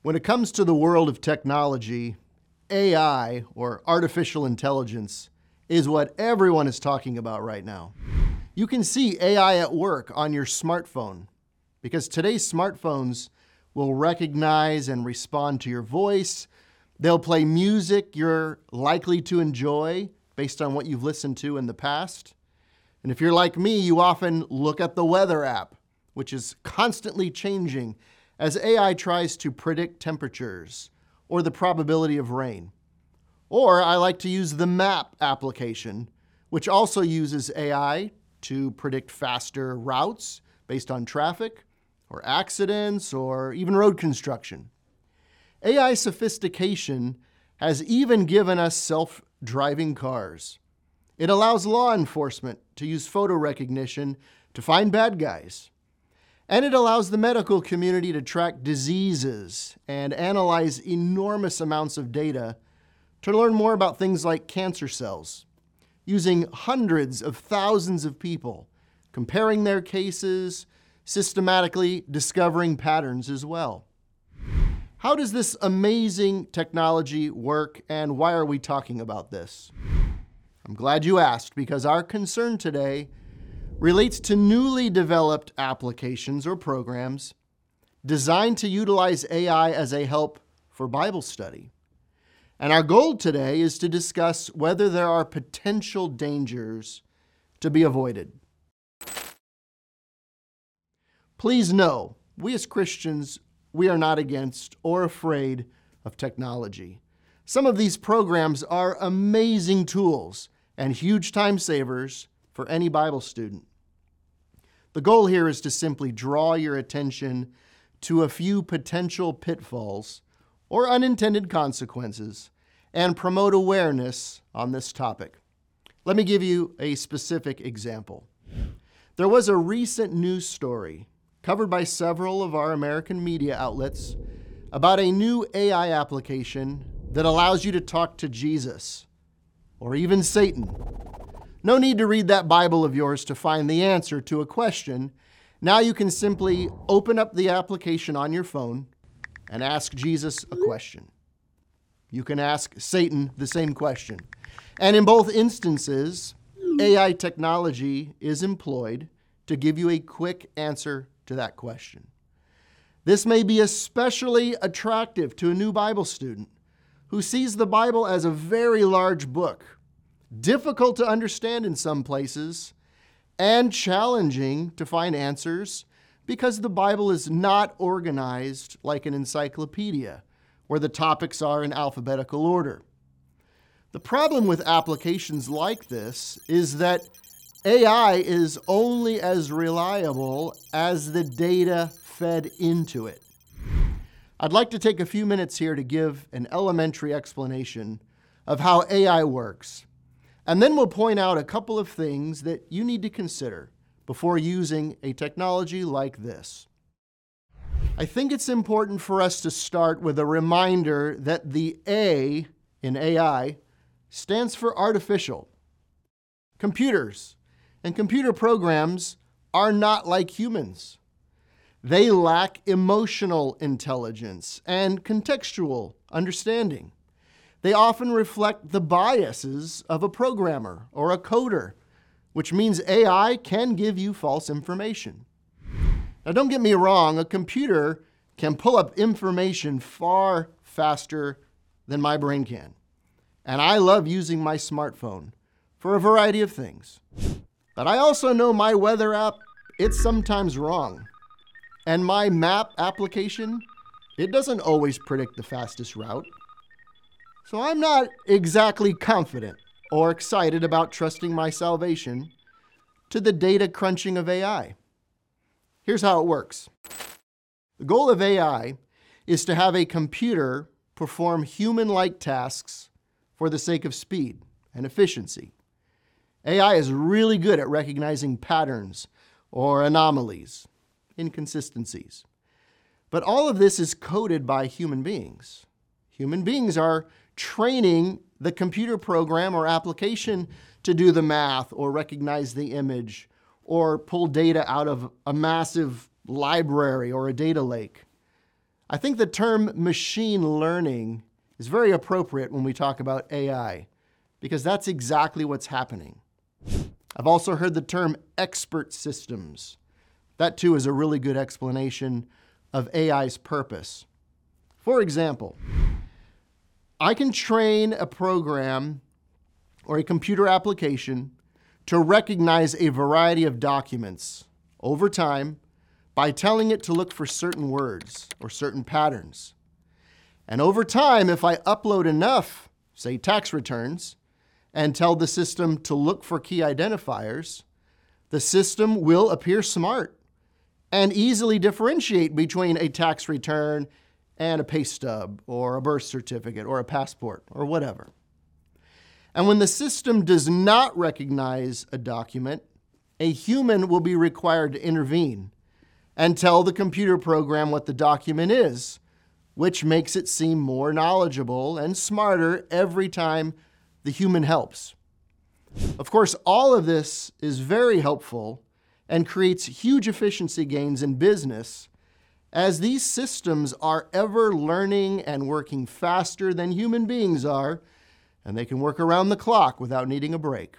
When it comes to the world of technology, AI, or artificial intelligence, is what everyone is talking about right now. You can see AI at work on your smartphone because today's smartphones will recognize and respond to your voice. They'll play music you're likely to enjoy based on what you've listened to in the past. And if you're like me, you often look at the weather app, which is constantly changing as AI tries to predict temperatures or the probability of rain. Or I like to use the map application, which also uses AI to predict faster routes based on traffic or accidents or even road construction. AI sophistication has even given us self-driving cars. It allows law enforcement to use photo recognition to find bad guys. And it allows the medical community to track diseases and analyze enormous amounts of data to learn more about things like cancer cells, using hundreds of thousands of people, comparing their cases, systematically discovering patterns as well. How does this amazing technology work, and why are we talking about this? I'm glad you asked, because our concern today relates to newly developed applications or programs designed to utilize AI as a help for Bible study. And our goal today is to discuss whether there are potential dangers to be avoided. Please know, we as Christians, we are not against or afraid of technology. Some of these programs are amazing tools and huge time savers for any Bible student. The goal here is to simply draw your attention to a few potential pitfalls or unintended consequences and promote awareness on this topic. Let me give you a specific example. There was a recent news story covered by several of our American media outlets about a new AI application that allows you to talk to Jesus or even Satan. No need to read that Bible of yours to find the answer to a question. Now you can simply open up the application on your phone and ask Jesus a question. You can ask Satan the same question. And in both instances, AI technology is employed to give you a quick answer to that question. This may be especially attractive to a new Bible student who sees the Bible as a very large book, difficult to understand in some places, and challenging to find answers because the Bible is not organized like an encyclopedia, where the topics are in alphabetical order. The problem with applications like this is that AI is only as reliable as the data fed into it. I'd like to take a few minutes here to give an elementary explanation of how AI works, and then we'll point out a couple of things that you need to consider before using a technology like this. I think it's important for us to start with a reminder that the A in AI stands for artificial. Computers and computer programs are not like humans. They lack emotional intelligence and contextual understanding. They often reflect the biases of a programmer or a coder, which means AI can give you false information. Now, don't get me wrong, a computer can pull up information far faster than my brain can. And I love using my smartphone for a variety of things. But I also know my weather app, it's sometimes wrong. And my map application, it doesn't always predict the fastest route. So I'm not exactly confident or excited about trusting my salvation to the data crunching of AI. Here's how it works. The goal of AI is to have a computer perform human-like tasks for the sake of speed and efficiency. AI is really good at recognizing patterns or anomalies, inconsistencies. But all of this is coded by human beings. Human beings are training the computer program or application to do the math or recognize the image or pull data out of a massive library or a data lake. I think the term machine learning is very appropriate when we talk about AI, because that's exactly what's happening. I've also heard the term expert systems. That too is a really good explanation of AI's purpose. For example, I can train a program or a computer application to recognize a variety of documents over time by telling it to look for certain words or certain patterns. And over time, if I upload enough, say tax returns, and tell the system to look for key identifiers, the system will appear smart and easily differentiate between a tax return and a pay stub or a birth certificate or a passport or whatever. And when the system does not recognize a document, a human will be required to intervene and tell the computer program what the document is, which makes it seem more knowledgeable and smarter every time the human helps. Of course, all of this is very helpful and creates huge efficiency gains in business, as these systems are ever learning and working faster than human beings are, and they can work around the clock without needing a break.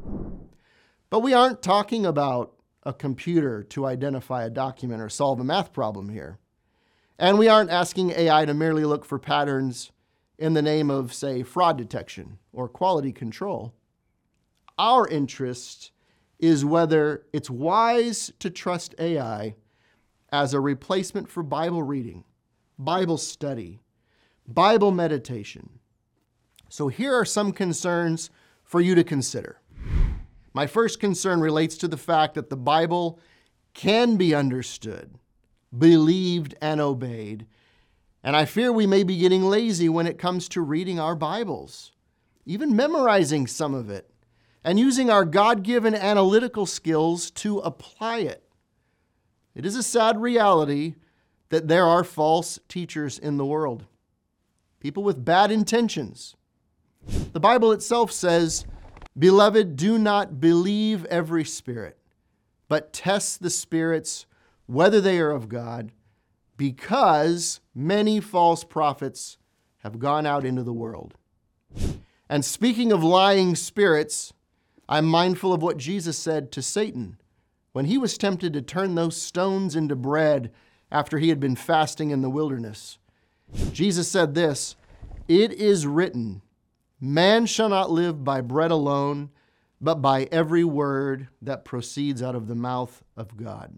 But we aren't talking about a computer to identify a document or solve a math problem here. And we aren't asking AI to merely look for patterns in the name of, say, fraud detection or quality control. Our interest is whether it's wise to trust AI as a replacement for Bible reading, Bible study, Bible meditation. So here are some concerns for you to consider. My first concern relates to the fact that the Bible can be understood, believed, and obeyed. And I fear we may be getting lazy when it comes to reading our Bibles, even memorizing some of it, and using our God-given analytical skills to apply it. It is a sad reality that there are false teachers in the world, people with bad intentions. The Bible itself says, "Beloved, do not believe every spirit, but test the spirits whether they are of God, because many false prophets have gone out into the world." And speaking of lying spirits, I'm mindful of what Jesus said to Satan when he was tempted to turn those stones into bread after he had been fasting in the wilderness. Jesus said this, "It is written, man shall not live by bread alone, but by every word that proceeds out of the mouth of God."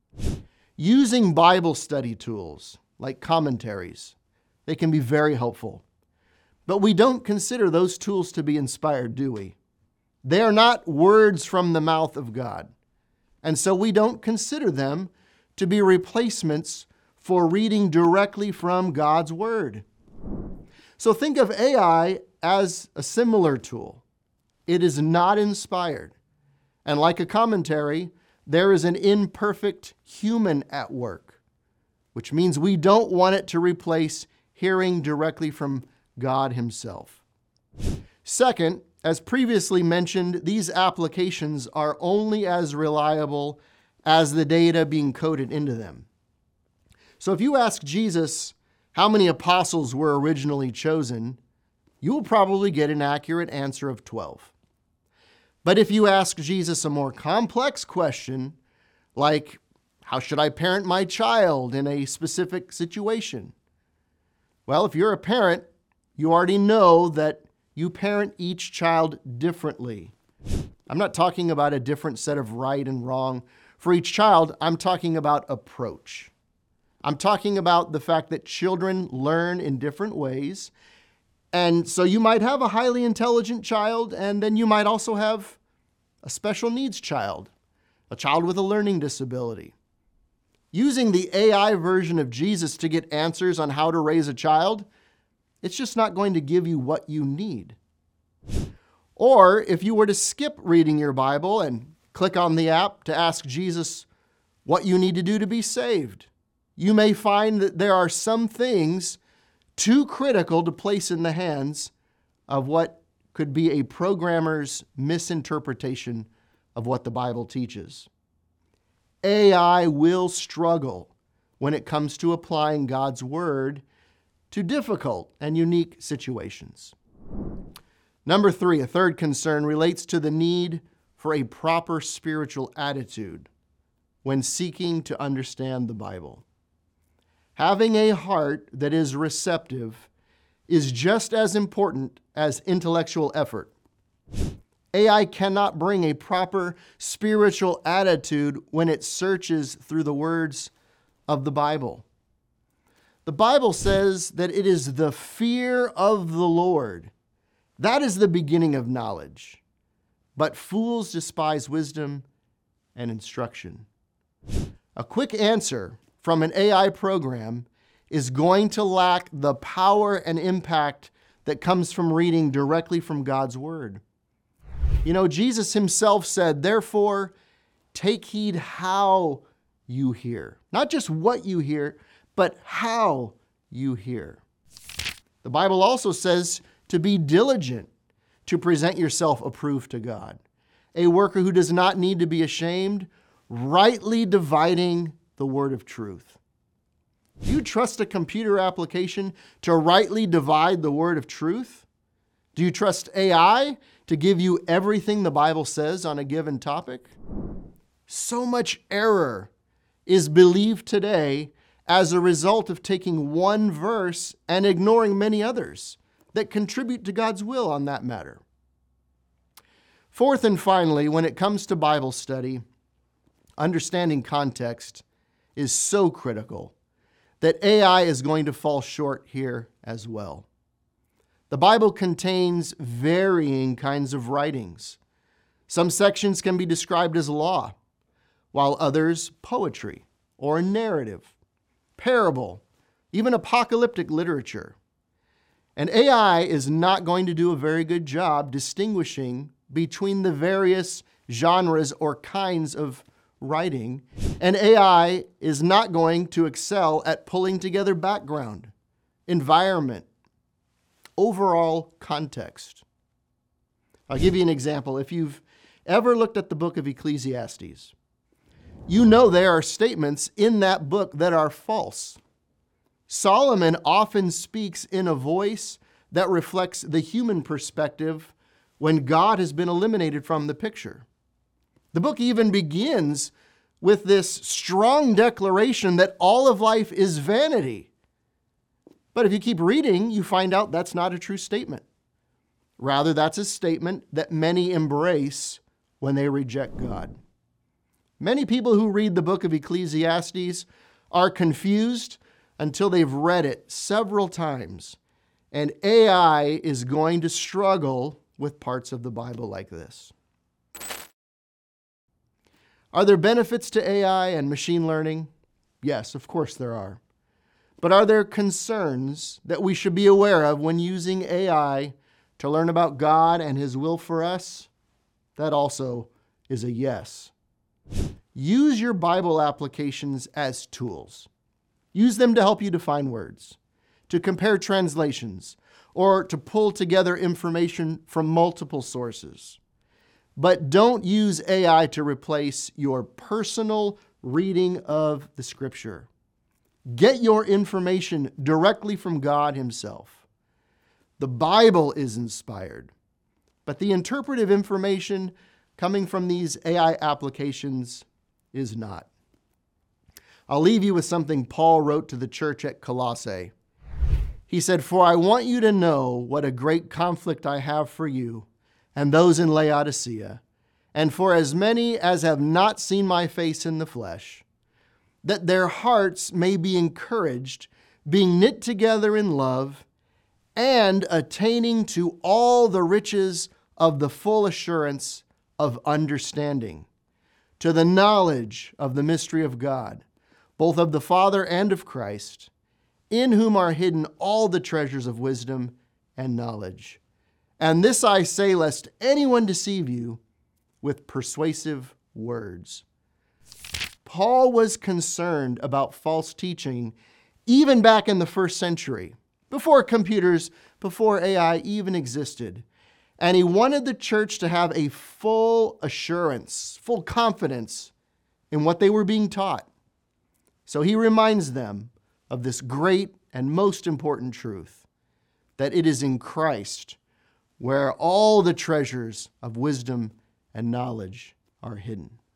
Using Bible study tools like commentaries, they can be very helpful. But we don't consider those tools to be inspired, do we? They are not words from the mouth of God. And so we don't consider them to be replacements for reading directly from God's Word. So think of AI as a similar tool. It is not inspired. And like a commentary, there is an imperfect human at work, which means we don't want it to replace hearing directly from God Himself. Second, as previously mentioned, these applications are only as reliable as the data being coded into them. So if you ask Jesus how many apostles were originally chosen, you will probably get an accurate answer of 12. But if you ask Jesus a more complex question, like, how should I parent my child in a specific situation? Well, if you're a parent, you already know that you parent each child differently. I'm not talking about a different set of right and wrong for each child. I'm talking about approach. I'm talking about the fact that children learn in different ways. And so you might have a highly intelligent child, and then you might also have a special needs child, a child with a learning disability. Using the AI version of Jesus to get answers on how to raise a child, it's just not going to give you what you need. Or if you were to skip reading your Bible and click on the app to ask Jesus what you need to do to be saved, you may find that there are some things too critical to place in the hands of what could be a programmer's misinterpretation of what the Bible teaches. AI will struggle when it comes to applying God's Word to difficult and unique situations. Number 3, a third concern relates to the need for a proper spiritual attitude when seeking to understand the Bible. Having a heart that is receptive is just as important as intellectual effort. AI cannot bring a proper spiritual attitude when it searches through the words of the Bible. The Bible says that it is the fear of the Lord. That is the beginning of knowledge. But fools despise wisdom and instruction. A quick answer from an AI program is going to lack the power and impact that comes from reading directly from God's Word. You know, Jesus himself said, therefore, take heed how you hear. Not just what you hear, but how you hear. The Bible also says to be diligent to present yourself approved to God, a worker who does not need to be ashamed, rightly dividing the word of truth. Do you trust a computer application to rightly divide the word of truth? Do you trust AI to give you everything the Bible says on a given topic? So much error is believed today as a result of taking one verse and ignoring many others that contribute to God's will on that matter. Fourth and finally, when it comes to Bible study, understanding context is so critical that AI is going to fall short here as well. The Bible contains varying kinds of writings. Some sections can be described as law, while others poetry or narrative, parable, even apocalyptic literature. And AI is not going to do a very good job distinguishing between the various genres or kinds of writing, and AI is not going to excel at pulling together background, environment, overall context. I'll give you an example. If you've ever looked at the book of Ecclesiastes, you know there are statements in that book that are false. Solomon often speaks in a voice that reflects the human perspective when God has been eliminated from the picture. The book even begins with this strong declaration that all of life is vanity. But if you keep reading, you find out that's not a true statement. Rather, that's a statement that many embrace when they reject God. Many people who read the book of Ecclesiastes are confused until they've read it several times, and AI is going to struggle with parts of the Bible like this. Are there benefits to AI and machine learning? Yes, of course there are. But are there concerns that we should be aware of when using AI to learn about God and His will for us? That also is a yes. Use your Bible applications as tools. Use them to help you define words, to compare translations, or to pull together information from multiple sources. But don't use AI to replace your personal reading of the Scripture. Get your information directly from God Himself. The Bible is inspired, but the interpretive information coming from these AI applications is not. I'll leave you with something Paul wrote to the church at Colossae. He said, "For I want you to know what a great conflict I have for you and those in Laodicea, and for as many as have not seen my face in the flesh, that their hearts may be encouraged, being knit together in love, and attaining to all the riches of the full assurance of understanding, to the knowledge of the mystery of God, both of the Father and of Christ, in whom are hidden all the treasures of wisdom and knowledge. And this I say, lest anyone deceive you with persuasive words." Paul was concerned about false teaching even back in the first century, before computers, before AI even existed. And he wanted the church to have a full assurance, full confidence in what they were being taught. So he reminds them of this great and most important truth, that it is in Christ where all the treasures of wisdom and knowledge are hidden.